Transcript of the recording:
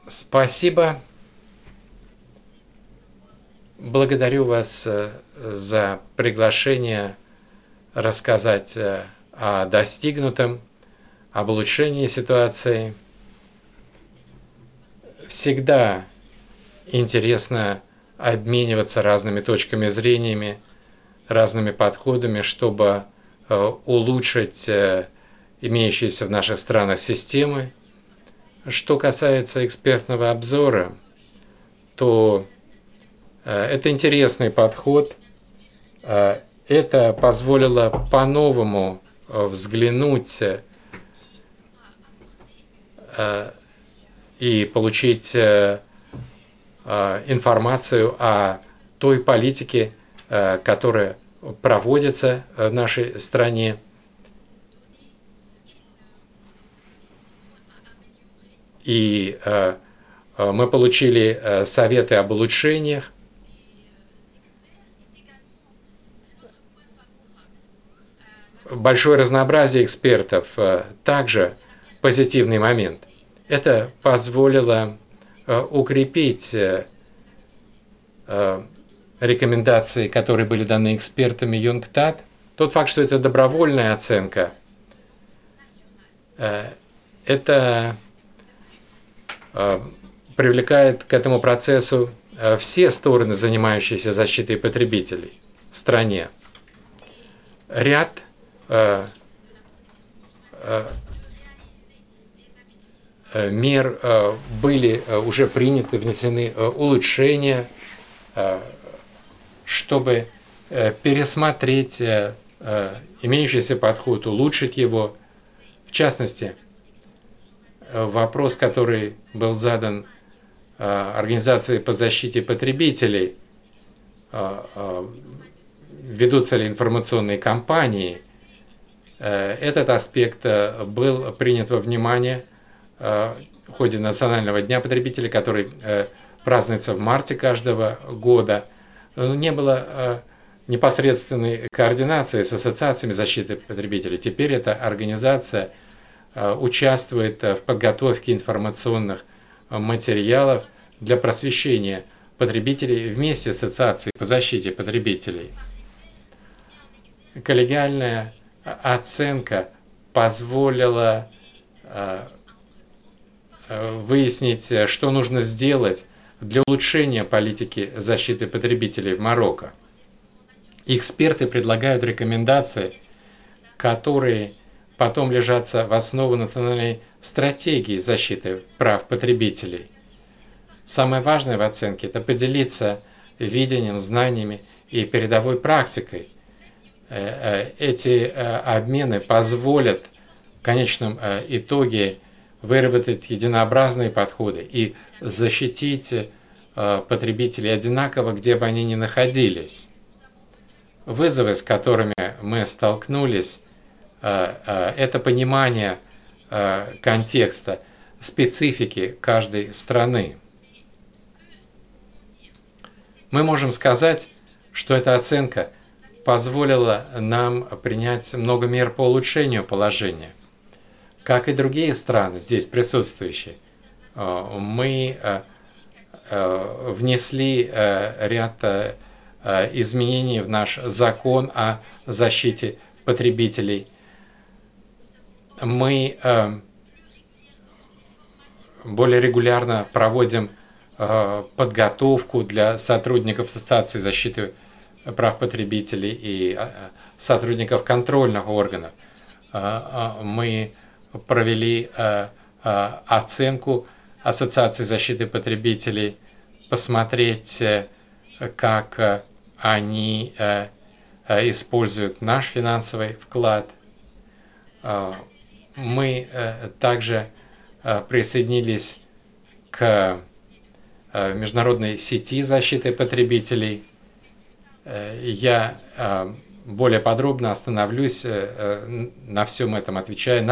Спасибо. Благодарю вас за приглашение рассказать о достигнутом, об улучшении ситуации. Всегда интересно обмениваться разными точками зрения, разными подходами, чтобы улучшить имеющиеся в наших странах системы. Что касается экспертного обзора, то это интересный подход. Это позволило по-новому взглянуть и получить информацию о той политике, которая проводится в нашей стране. И мы получили советы об улучшениях. Большое разнообразие экспертов также позитивный момент. Это позволило укрепить рекомендации, которые были даны экспертами ЮНКТАД. Тот факт, что это добровольная оценка, это привлекает к этому процессу все стороны, занимающиеся защитой потребителей в стране. Ряд мер были уже приняты, внесены улучшения, чтобы пересмотреть имеющийся подход, улучшить его. В частности, вопрос, который был задан Организации по защите потребителей, ведутся ли информационные кампании, этот аспект был принят во внимание в ходе Национального дня потребителей, который празднуется в марте каждого года. Не было непосредственной координации с ассоциациями защиты потребителей. Теперь эта организация участвует в подготовке информационных материалов для просвещения потребителей вместе с Ассоциацией по защите потребителей. Коллегиальная оценка позволила выяснить, что нужно сделать для улучшения политики защиты потребителей в Марокко. Эксперты предлагают рекомендации, которые потом ложатся в основу национальной стратегии защиты прав потребителей. Самое важное в оценке – это поделиться видением, знаниями и передовой практикой. Эти обмены позволят в конечном итоге выработать единообразные подходы и защитить потребителей одинаково, где бы они ни находились. Вызовы, с которыми мы столкнулись, это понимание контекста, специфики каждой страны. Мы можем сказать, что эта оценка позволила нам принять много мер по улучшению положения. Как и другие страны, здесь присутствующие, мы внесли ряд изменений в наш закон о защите потребителей. Мы более регулярно проводим подготовку для сотрудников Ассоциации защиты прав потребителей и сотрудников контрольных органов. Мы провели оценку Ассоциации защиты потребителей, посмотреть, как они используют наш финансовый вклад. Мы также присоединились к международной сети защиты потребителей. Я более подробно остановлюсь на всем этом, отвечая